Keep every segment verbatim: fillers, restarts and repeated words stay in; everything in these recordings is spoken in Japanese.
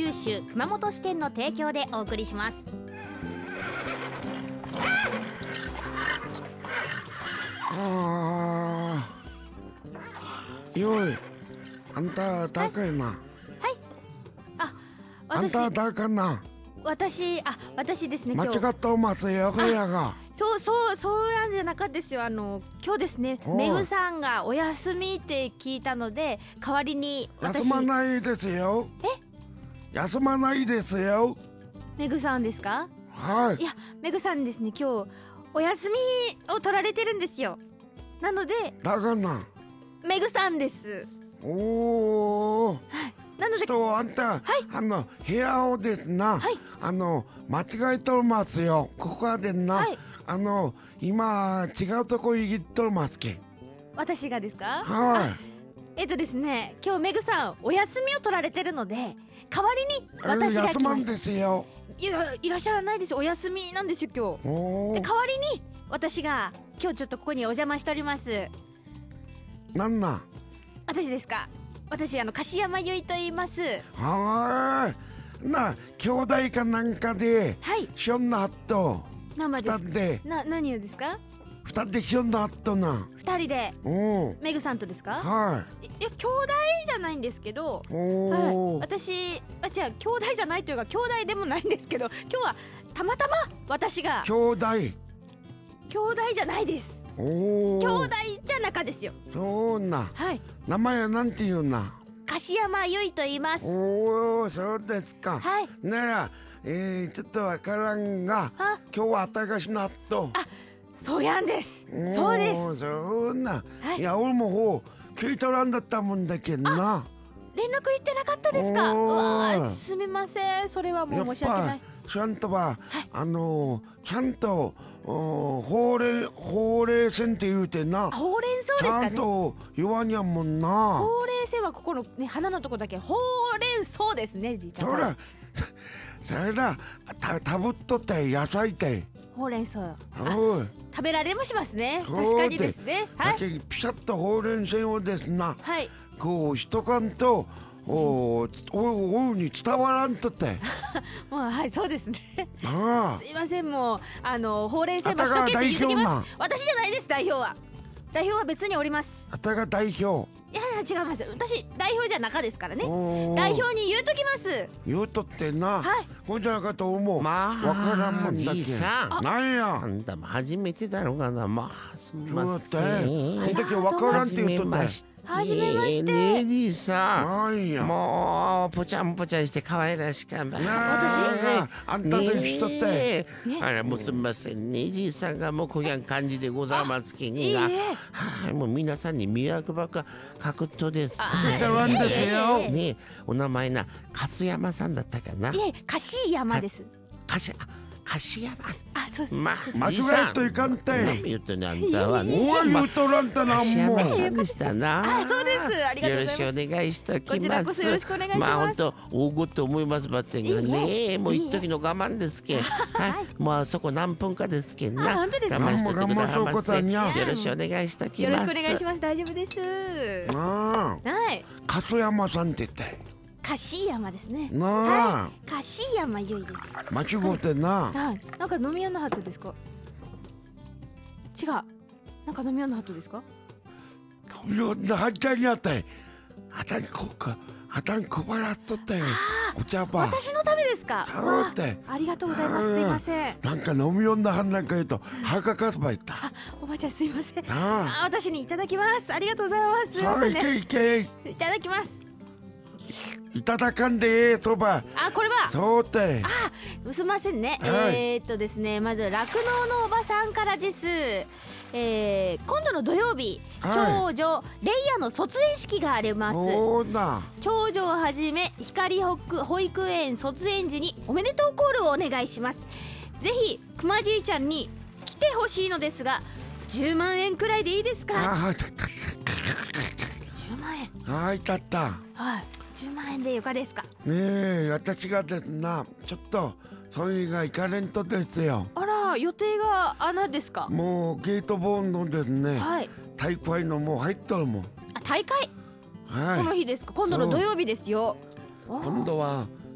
九州熊本支店の提供でお送りします。 あーよい、あんた誰かいな。 はい、あ、 あん私た誰かな。 私あ私ですね、 間今日違っておますよ、こやが。 そうそうそうなんじゃなかったですよ。あの今日ですね、 はいめぐさんがお休みって聞いたので、代わりに私。 休まないですよ。休まないですよ。 めぐさんですか？ はいいや、めぐさんですね、今日お休みを取られてるんですよ。なので誰かな。 めぐさんです。 おー、 なのでとあんた、あの部屋をですな、 はいあの間違えとりますよ。ここはでんな、 はいあの今違うとこ行っとりますけ。 私がですか？ はいえっとですね、今日めぐさんお休みを取られてるので、代わりに私が休まん来ました。 ですよ。 いや、いらっしゃらないですよ。お休みなんですよ今日。 おー、 で代わりに私が今日ちょっとここにお邪魔しております。 なんなん。 私ですか？私あの樫山由衣と言います。 はーいな、兄弟かなんかではい、 しょんなはっと生です。 二人でな、何をですか？ 二人でしょんなはっとな。 二人でおー、 めぐさんとですか？ はいいや、兄弟じゃないんですけど、 い。 はいおー、 私あじゃあ兄弟じゃないというか兄弟でもないんですけど、今日はたまたま私が兄弟。 兄弟じゃないです。 おー、 兄弟じゃなかですよ。 そうな。 はい、 名前はなんて言うな。 樫山由衣と言います。 おお、そうですか。 はい、 なら、えー、ちょっとわからんが、 あ、 今日はあたかし納豆。 そうやんです。 おーそうです。 そうな。 はいいや、俺もほう聞いとらんだったもんだけどな。 連絡言ってなかったですか？うおーわー、すみません、それはもう申し訳ない。 ちゃんとは、あのー、ちゃんとおーほうれいほうれい線って言うてな。 あ、ほうれん草ちゃんですかね。 と言わにゃんもんな。 ほうれい線はここのね、花のとこだけほうれん草ですね、じいちゃん。 そら、そそれだ、たたぶっとって野菜って。 ほうれん草。 おい。 食べられもしますね。 そう確かにですね。はい。 だけピシャッとほうれん線をですな、 はい。 こうしとかんとおおおうに伝わらんとってまあ、はい、そうですね。 なあ。 すいません、もうあのほうれん線はしとけって言いときます。私じゃないです、代表は。代表は別におります。 あたが代表。 いやいや違います。私代表じゃ中ですからね。 おー代表に言うときます。 言うとってな、 はいほんじゃなかと思う。 まあわからんもんだけ。 じいさんなんやあんたも初めてだろうがな。まあすみませそうだってん。 ほんだけわからんって言うとったよ。 はじめましてねえじいさん、 なんやもうぽちゃんぽちゃんして可愛らしかった。 なああんたと一緒って、 ねえあらもうすみませんね、じいさんがもうこぎゃん感じでございますけんが、 いいえ。 はい、もう皆さんに迷惑ばっかかくっとです。 言ってらんですよ。 ねえ、お名前な勝山さんだったかな。 いえ、樫山です。 かしあ樫山。 あ、そうです。 ま間違えといかんて。 何言ってんねあんたはね。 おわ言うとらんたな樫もう。 山さんでしたな。 あ、そうです。ありがとうございます。 よろしくお願いしておきます。 こちらこそよろしくお願いします。 まあ本当大ごと思いますばってんがいいね、もう一時の我慢ですけん。はい、もうあそこ何分かですけんな。 あ本当ですか我慢しててくださいま我慢そうこせ。 たにゃよろしくお願いしておきよます。 ろしくお願いします。大丈夫です。 なあ、 はい。 勝山さんって言って樫山ですね。 なあ、 はい。樫山由衣です。 間違うてな。 はい。なんか飲み屋のハットですか？違う。なんか飲み屋のハットですか？ よんなはっちゃにあってあたんこかあたん配らっとったよ。お茶ば私のためですか？ そうってわあ、ありがとうございます。すいません。 なんか飲みよんだはんなんか言うとはかかすばいったあ、おばちゃんすいません。 ああ、私にいただきます。ありがとうございます。すいさあいませんね。 けいけいただきます。 いただかんでええそばあ、これは。 そうってあ、すみませんね。 はいえー、っとですね、まず酪農のおばさんからです。えー、今度の土曜日、 はい長女レイヤの卒園式があります。 そうだ長女をはじめ光保育保育園卒園時におめでとうコールをお願いします。ぜひくまじいちゃんに来てほしいのですが、じゅうまんえんくらいでいいですか？ あはいじゅうまんえん。 はいたったはい、じゅうまんえんでよかですか？ ねえ私がですなちょっとそれが行かれんとですよ。 あら、予定があなんですか？ もうゲートボーンのですねはい。 大会のもう入っとるもん。 あ、大会、このはい日ですか？今度の土曜日ですよ。 今度は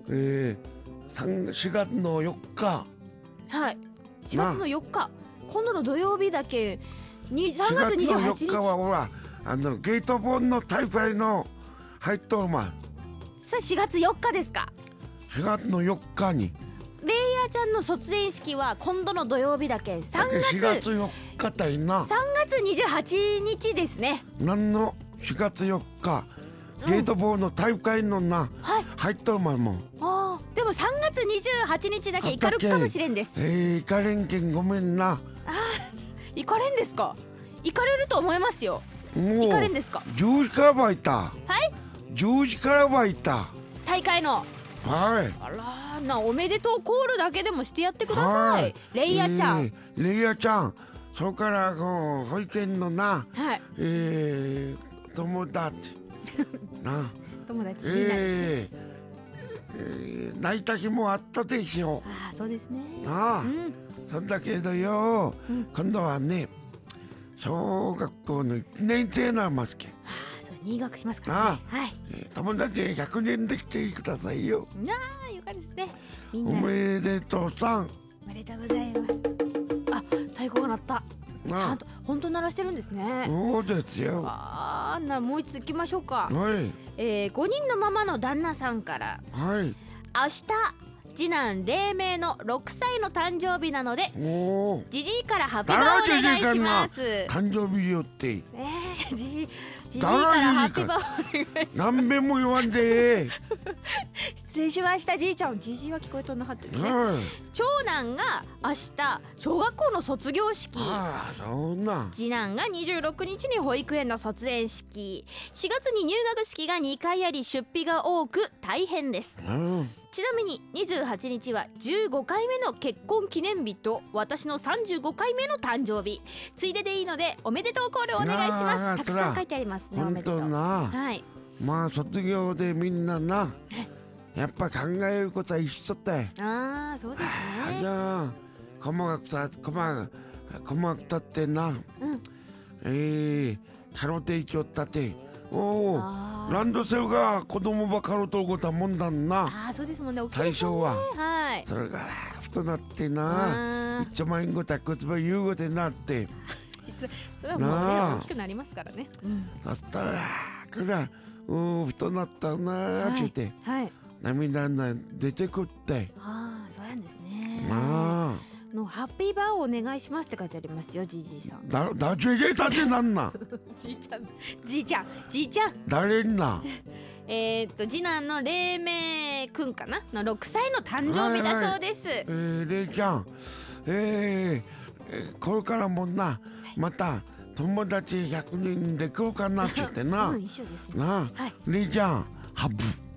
えー、しがつのよっかはい、しがつのよっか、今度の土曜日だけにさんがつにじゅうはちにち。 しがつのよっかはほらあのゲートボールの大会の入っとるまん。 それしがつよっかですか。 しがつのよっかにレイヤーちゃんの卒園式は今度の土曜日だけさんがつしがつよっかたいな。 さんがつにじゅうはちにちですね。 なんのしがつよっかゲートボールの大会のな、 はい、 入っとるまんもん。 あーでもさんがつにじゅうはちにちだけ行かるかもしれんです。 えー、行かれんけんごめんな。 あー行かれんですか。行かれると思いますよ。 もう行かれんですか。 じゅうじからばいた。 はいじゅうじからばいた。 大会のはいあらーな、おめでとうコールだけでもしてやってください、はい、レイヤーちゃん、 えー、レイヤーちゃん、それからこう保育園のな、 はい、 えー、友達な友達みんなですね、 えーえー、泣いた日もあったでしょ。 ああそうですね。 ああ、 うん、 そんだけどよ、うん、今度はね小学校のいちねん生になりますけん。 入学しますからね。はい、 えー、友達ひゃくねんできてくださいよ。 ああよかですね。みんなおめでとうさん。 おめでとうございます。あ、太鼓が鳴った。ちゃんと本当鳴らしてるんですね。 そうですよ。 ああ、なもう一つ行きましょうか。 はい。 えー、ごにんのママの旦那さんから。 はい。 明日次男黎明のろくさいの誕生日なので、じじいからハッピーバーお願いします。 誕生日よって。 えー、じじいじじいからハッピーバーお願いします。 何遍も言わんで失礼しましたじいちゃん。じじいは聞こえとんなかったですね、 うん、 長男が明日小学校の卒業式。 ああそんな。 次男がにじゅうろくにちに保育園の卒園式。しがつに入学式がにかいあり出費が多く大変です、うん、ちなみににじゅうはちにちはじゅうごかいめの結婚記念日と私のさんじゅうごかいめの誕生日。ついででいいのでおめでとうコールお願いします。たくさん書いてありますね。おめでとう。はい、 まあ卒業でみんななやっぱ考えることは一緒だよ。 ああそうですね。 じゃあ細かくさ細か細かくたってな、うん、えー、カロテイチョったっておおランドセルが子供ばカロとることはもんだんな。 ああそうですもんね。 最初は、 はい、 それが太なってな一丁前んごたくつば言うごてなってそれはもうね大きくなりますからね、うん、 そしたらこれはうん太なったなーって、はいはい、涙が出てくって。 ああそうなんですね。 なあのハッピーバーをお願いしますって書いてありますよ。じじいさん。 だだじいたってなんなじいちゃんじいちゃんじいちゃん誰んなえっと次男の黎明くんかなのろくさいの誕生日だそうです。はいはい、 えー、れいちゃん、えー、えー、これからもな、はい、また友達ひゃくにんで来るかなって言ってな、 うん、一緒ですね。 なあ、はい、れいちゃんハブ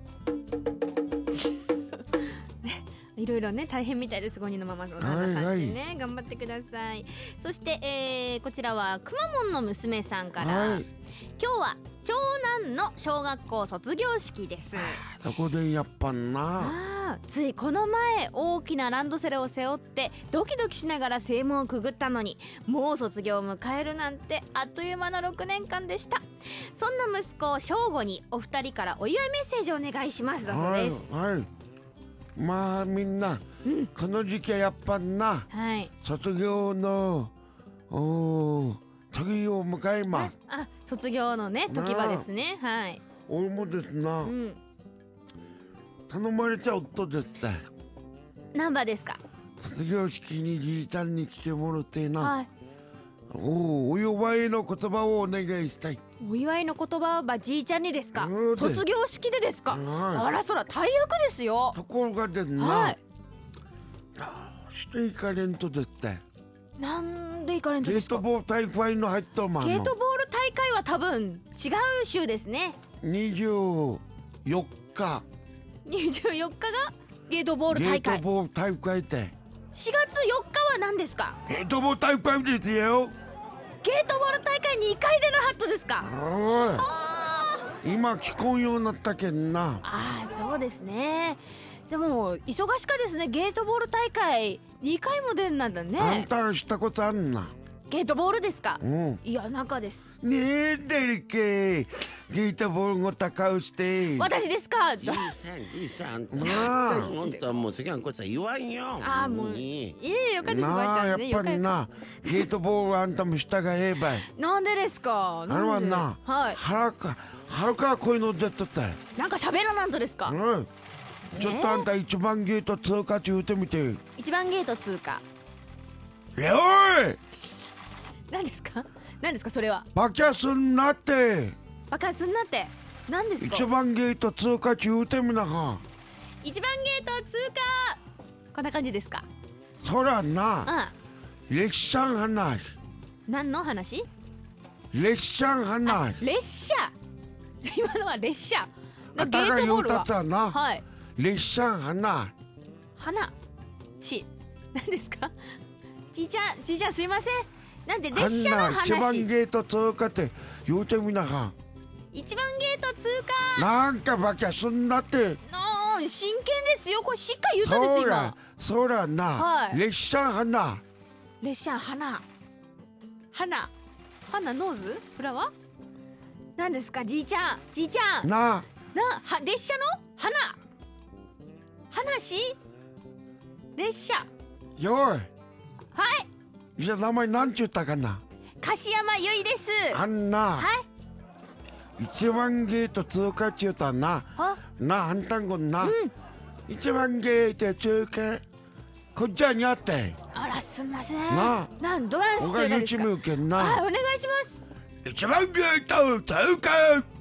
いろいろね大変みたいです。ごにんのママの旦那さんちね、はいはい、頑張ってください。そして、えー、こちらはくまモンの娘さんから、はい、今日は長男の小学校卒業式です。 そこでやっぱなあついこの前大きなランドセルを背負ってドキドキしながら正門をくぐったのにもう卒業を迎えるなんてあっという間のろくねんかんでした。そんな息子翔吾にお二人からお祝いメッセージをお願いしますだそうです。 はい、はい、まあみんな、うん、この時期はやっぱな、はい、卒業のお時を迎えます。 あ、卒業のね時場ですね。はい。 俺もですな、うん、頼まれちゃ夫ですって。 何番ですか。 卒業式にじいちゃんに来てもらってな、はい、おお祝いの言葉をお願いしたい。 お祝いの言葉はじいちゃんにですか。卒業式でですか。はい、あらそら大役ですよ。 ところがですな、はい、どうして行かれんとですって。 なんで行かれんとですか。 ゲートボール大会の入っとるまんの。 ゲートボール大会は多分違う週ですね。 にじゅうよっかにじゅうよっかがゲートボール大会。 ゲートボール大会ってしがつよっかは何ですか。 ゲートボール大会ですよ。 ゲートボール大会にかいでのハットですか。 今聞こんようになったけんな。 ああそうですね。でも忙しかですね。ゲートボール大会にかいも出るなんだね。 あんたしたことあんな。 ゲートボールですか。 うん。 いや中です。 ねえデリケゲートボールご高うして私ですか。 じいさんじいさんなあほんともう世間こいつは言わんよ。 あーもうにいえよかったです。ばなあやっあちゃんね。 ぱりなゲートボールあんたもしたがええばいなんでですか。 あれはなはい。 はるかはるかこういうの出とったよなんか喋らなんとですか。 うんちょっとあんた一番ゲート通過中打ってみて一番ゲート通過。 えおい何ですか。何ですかそれは。 バキャスんなって爆発になって何ですか。 一番ゲート通過中打ってみなは一番ゲート通過。こんな感じですか。 そらなあ、 列車ん話何の話。 列車ん話列車。今のは列車のゲあたが言うたートボールは。 つはなはい。 列車ん話花し何ですか。じいちゃんじいちゃんすいません。なんであ列車のんな一番話。 ゲート通過って言うてみなは一番ゲート通過。 なんかバキャスんなってあー真剣ですよ。これしっかり言ったんですそら今。 そらな、 はい列車ん花列車花花花ノーズフラワー何ですか。じいちゃんじいちゃんななは列車の花話列車。 よいはいじゃあ名前なんちゅったかな樫山由依です。 あんな、 はい一番ゲート通過中たなあなあんたんごんな、 うん一番ゲート通過こっちゃにあってあらすみません。 ななんどないしおがゆちてるんですか。 むけんはいなお願いします。 一番ゲート通過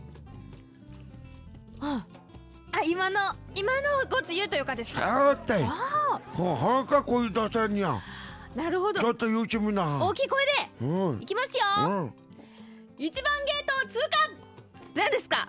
ああ今の今のごつ言うとよかですか。 あってあこうはるか声出せんやあなるほど。 ちょっと言うちむな大きい声でうんいきますよ。 うん一番ゲート通過。何ですか。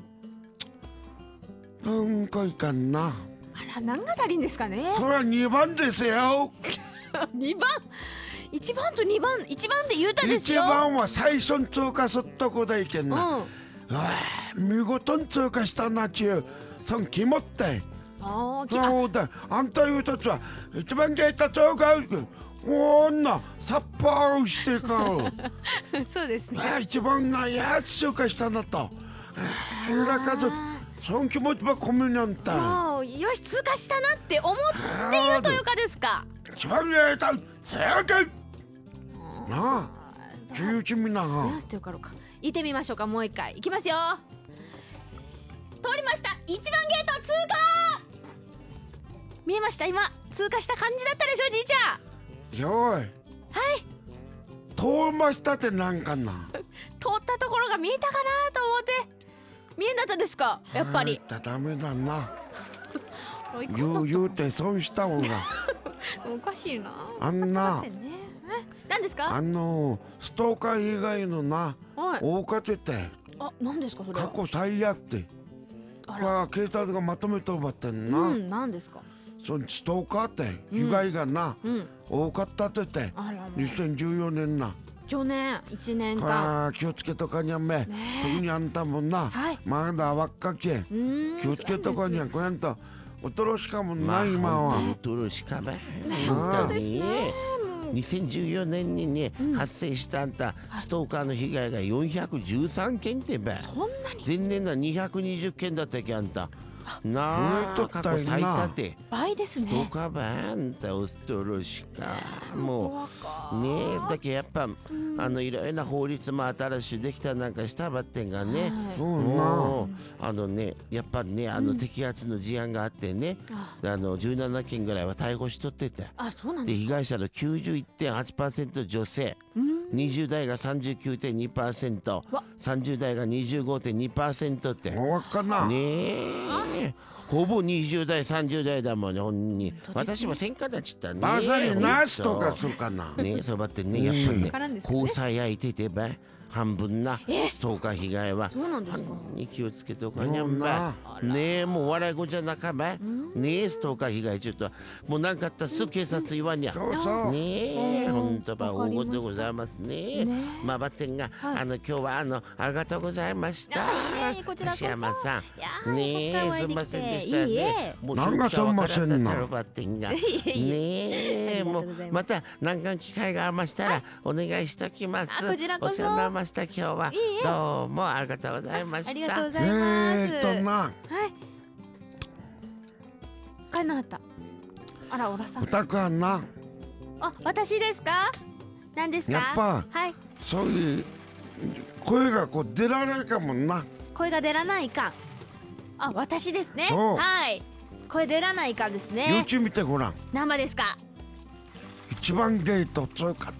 なんかいかんなあら何が足りんですかね。 そらにばんですよにばんいちばんとにばんいちばんで言うたです一よ。 番は最初に通過すっとこだいけんな、 うん。 うわ見事に通過したなちゅうそん気持ってあーきあそうだあんた言うたつは一番ゲート通過おんなさっぱりしてかそうですね。 あ一番なやつ通過したなと裏かずそん気持ちば込みなんだもうよし通過したなって思って言うとよかですか。 一番ゲート通過なあじゅういちみな何がしてよかろうか。行ってみましょうか。もう一回いきますよ。通りました。一番ゲート通過。見えました今通過した感じだったでしょじいちゃん。 よいはい通りましたってなんかな通ったところが見えたかなと思って見えなかったですかやっぱり。 あんたダメだなおい言う言うて損した方がおかしいな。 あんな待ってねえ何ですか。 あのストーカー以外のなはい大かけてあ何ですかそれは。 過去最悪ってあこれは警察がまとめとばってんな、 うん何ですか。 そのストーカーって被害がな、 うん多かったっててあらもうにせんじゅうよねんな去年いちねんかん。 あー気をつけとかにゃんめ、特にあんたもな、 はいまだ若っけうーん気をつけとかにゃんこやんとおとろしかもな、今は本当にとるしかば本当ににせんじゅうよねんにね、発生したあんたストーカーの被害がよんひゃくじゅうさんけんってばこんなに前年のはにひゃくにじゅっけんだったっけあんたな増えとったよなあ過去最多で倍ですストーね。 カーばあんた恐ろしかも怖かうねえだけやっぱあのいろいろな法律も新しいできたなんかしたばってんがねはいうんなもうあのねやっぱねあの摘発の事案があってねあのじゅうななけんぐらいは逮捕しとっててあそうなんでです被害者の きゅうじゅういってんはちパーセント 女性にじゅう代が さんじゅうきゅうてんにパーセントわさんじゅう代が にじゅうごてんにパーセント っておわっかな、 ねえほぼにじゅう代さんじゅう代だもんねほんに私もせんかだちったねまさにナースとかほんするかなねえそうばってねやっぱりねからんですね交際相手てば半分なえストーカー被害はそうなんですか。 に気をつけておかにゃんばねえもう笑い事じゃなかばねえストーカー被害ちょっともうなんかあったらすぐ警察言わにゃそうそうねえほんントバ大事でございますね。 ねまあバッテンが、 はいあの今日はあのありがとうございました。 あいえいえこちらこそ橋山さいやん、 ーねえここからお会いできてすみませんでしたいいえね。もうなんかすんませんなわからったバッテンが。ねいえいえありがもうとうございますまた何か機会がありましたらお願いしておきます。 あこちらこそお世話になりました今日はいいえどうもありがとうございました。 ありがとうござえいます、 ーっとなはいかなたあらおらさん歌かなあ私ですか何ですかやっぱはいそういう声がこう出られるかもな。 声が出らないかんあ私ですねそうはい声出らないかんですね YouTube 見てごらん。 生ですか一番ゲート強かった。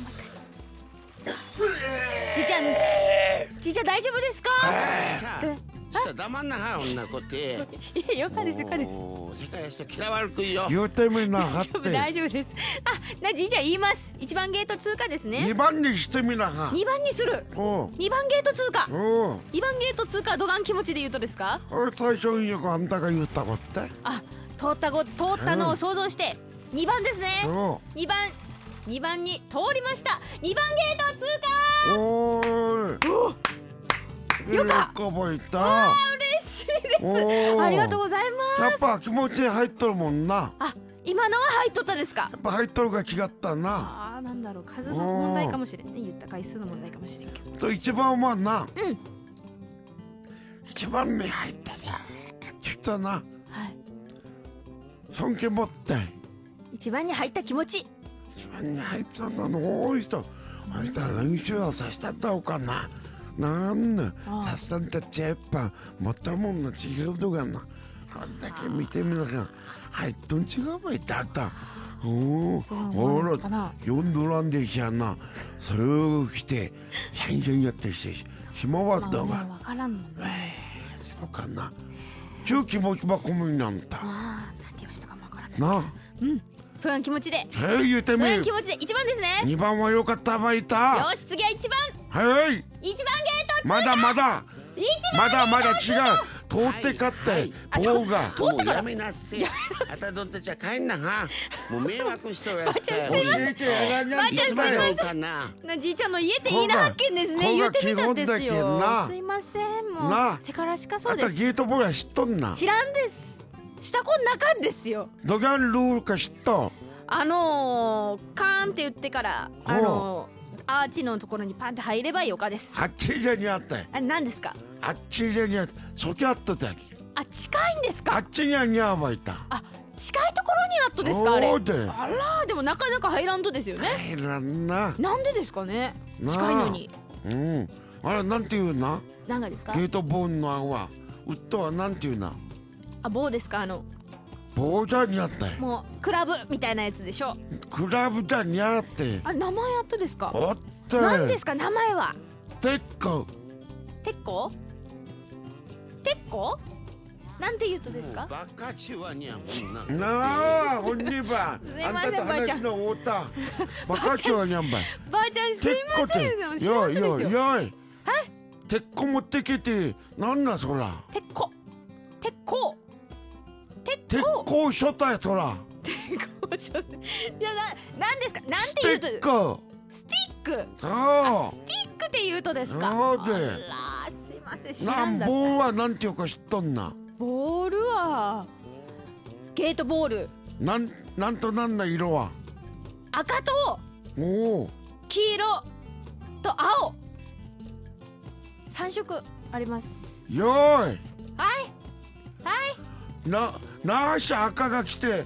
じいちゃんじいちゃん大丈夫ですかえした黙んなは女こっていやよかですよかですもう世界の人嫌われるくいよ。 言うてみなはっ大丈夫て大丈夫ですあなじいちゃん言います一番ゲート通過ですねにばんにしてみなは。 にばんにするおうにばんゲート通過おうにばんゲート通過はどがん気持ちで言うとですか俺最初によくあんたが言ったこってあ通ったご通ったのを想像してにばんですねおにばんにばんに通りましたにばんゲート通過おーいよかよく覚えた。 嬉しいですおーありがとうございやますっぱ気持ちに入っとるもんな。やあ今のは入っとったですかっぱ入っとるが違ったな。 あーなんだろう数の問題かもしれんね言った回数の問題かもしれんけどと一番はな、 うん一番目入ったな言ったな。 はい尊敬持って一番に入った気持ち一番に入ったの多い人あいつは練習をさせたったおかな。なんだああさっさんたちやっぱ持ったもんの違うとかな。こんだけ見てみながら入っとん違うばいってあった。おそうなのおらかな呼んどらんできゃな。それを着てシャンシャンやってして暇はったがまあねわからんもんねそうかな。中気持ちばこむになんたああなんて言いましたかもわからないなあ。 うんそういう気持ちでへえ言うてみそういう気持ちで一番ですねにばんはよかったばいた。 よし次は一番はい一番ゲートまだまだ一番まだまだ違う通ってかって、 はい棒がもうやめなっせ。あたどんたちは帰んなは。もう迷惑しとるやつかよ。 ばあちゃんすいま教えてやらにゃんばあちゃんいつまでおるかな。 なじいちゃんの家っていいな発見ですねこうが言ってみたんです基本だけよんなすいませんもなうせからしかそあたうですゲートボールは知っとんな。 知らんですしたこんなかんですよどがんルールか知っと。 あのー、カーンって言ってからあのー、アーチのところにパンって入ればよかですあっちじゃにあったい。 あれ何ですかあっちじゃにあったそきあったたき。 あ近いんですかあっちにはにゃばいた。 あ近いところにあっとですかあれそうであらでもなかなか入らんとですよね入らんな。 なんでですかねなあ近いのにうんあれなんていうな。 何がですかゲートボールの案はウッドはなんていうな。 あ棒ですかあの棒じゃにあったい。 もうクラブみたいなやつでしょクラブじゃにあってあ名前あっとですかおって何ですか名前は鉄鋼鉄鋼鉄鋼なんて言うとですかバカチはにゃもんな。 なあ、ほんにば。 すいあんませんたと話の終わった。バカチョウにゃんばい。 ばあちゃんすいません知らよいんとですよよいよい。鉄鋼持ってきて、なんだそら。 鉄鋼鉄鋼鉄鉄鋼鋼所帯そら。 鉄鋼ちょっといやななんですかなんて言うと鉄鋼。 スティックそあスティックって言うとですかそうであらすいません知う。なんらんだった棒はなんていうか知っとんな。 ボールはゲートボールなん、なんとなんだ色は。 赤とおお。 黄色と青三色ありますよーい。 はいはいな、なし赤が来て。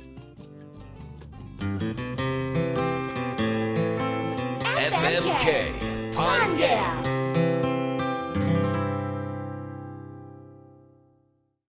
エフエムケー パンゲア